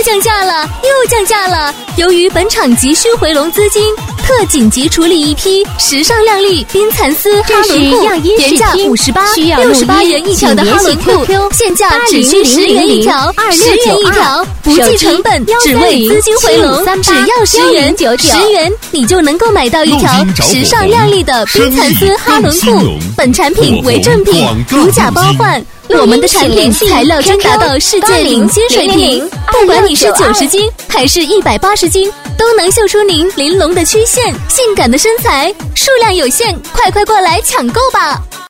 降价了，又降价了！由于本场急需回笼资金，特紧急处理一批时尚靓丽冰蚕丝哈伦裤，原价58元一条的哈伦裤，现价只需10元一条，10元一条，不计成本，只为资金回笼，只要10元，10元你就能够买到一条时尚靓丽的冰蚕丝哈伦裤。本产品为正品，如假包换。我们的产品材料真达到世界领先水平，不管你是90斤还是180斤，都能秀出您玲珑的曲线、性感的身材。数量有限，快过来抢购吧！